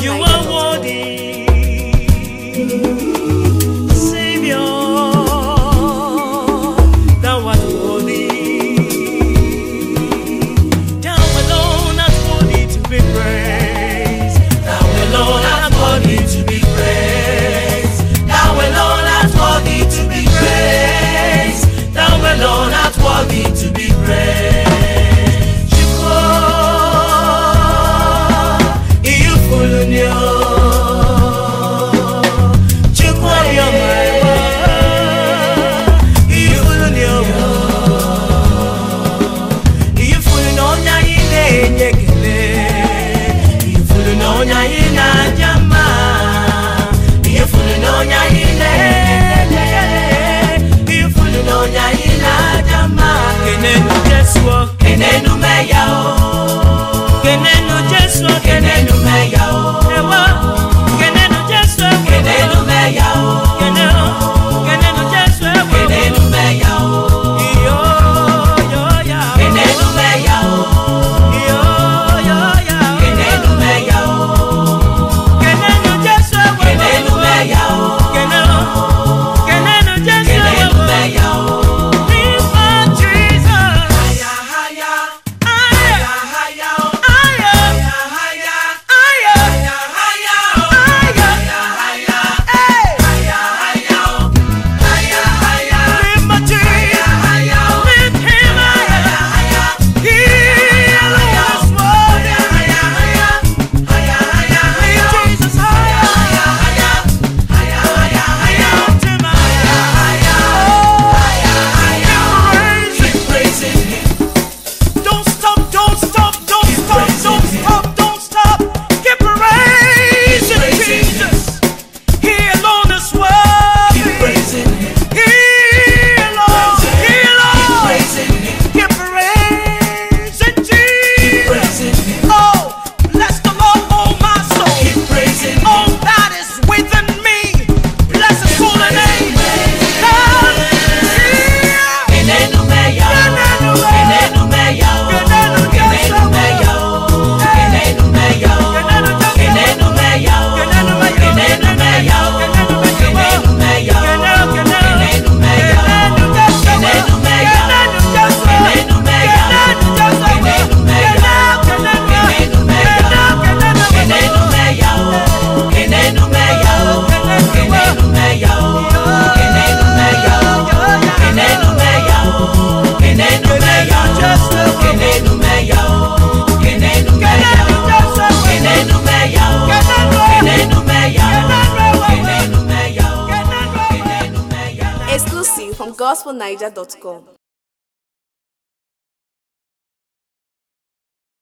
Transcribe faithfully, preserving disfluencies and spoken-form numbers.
You are worthy, Savior. Thou art worthy. Thou alone art worthy to be praised. Thou alone art worthy to be praised. Thou alone art worthy to be praised. Thou alone art worthy to be praised. Kenenu meya o, kenenu Jesu, kenenu meya o, ewa, kenenu Jesu, kenenu meya o, kenenu, kenenu Jesu, kenenu meya o, iyo yo ya, kenenu meya o, iyo yo ya, kenenu meya o, kenenu Jesu, kenenu meya o, kenenu, kenenu Jesu, kenenu meya o. Exclusive from gospel niger dot com.